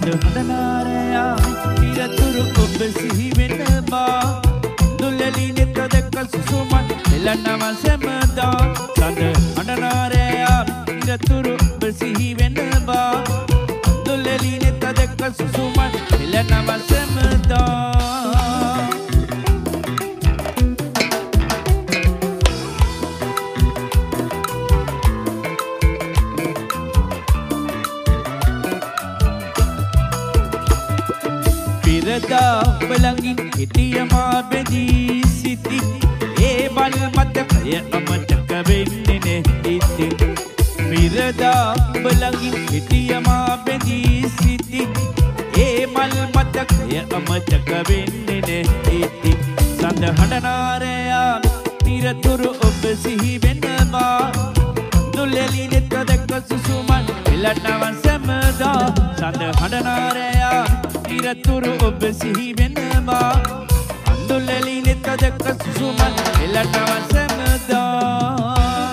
හඬනාරයා ඉරතුරු ඔබ සිහි වෙනවා දුල්ලලි නෙත දැක්ක සුසුමන් එළනව සැමදා සඳ හඬනාරයා ඉරතුරු ඔබ සිහි වෙනවා දුල්ලලි නෙත දැක්ක සුසුමන් එළනව සැමදා බලංගින් හිටියමා බෙදී සිටි ඒ බල මතකය අමතක වෙන්නේ නැති මිරදා බලංගින් හිටියමා බෙදී සිටි ඒ මල් මතකය අමතක වෙන්නේ නැති සඳ හඬනාරයා නිරතුරු ඔබ සිහි වෙනවා දුල්ලලි නෙත දැක්ක සුසුමන් එළනවන් සැමදා සඳ හඬනාරයා ඉරතුරු ඔබ සිහි වෙනවා අඳුල්ලලි නෙත දැක්ක සුසුමන් එළනවන් සැමදා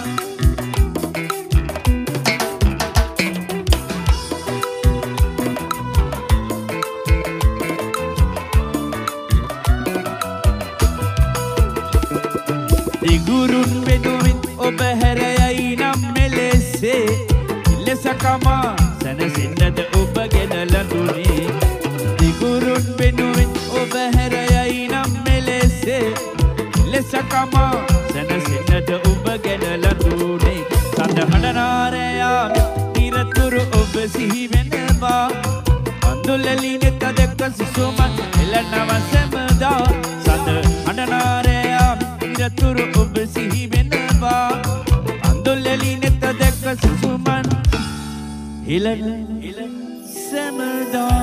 දිගුරුන් වෙනුවෙන් ඔබ හැරයයි නම් මෙලෙසේ ඉලසකමා සැනසෙන්නද ඔබ ගෙනලා දුනේ දිගුරුන් වෙනුවෙන් ඔබ හැරයයි නම් මෙලෙසේ ඉලසකමා සැනසෙන්නද ඔබ ගෙනලා දුනේ සඳ හඬනාරයා ඉරතුරු ඔබ සිහි වෙනවා අඳුල්ලලි නෙත දැක්ක සුසුමන් එළනව සැමදා සඳ හඬනාරයා ඉරතුරු ඔබ සිහි වෙනවා අඳුල්ලලි නෙත දැක්ක සුසුමන් එළන සැමදා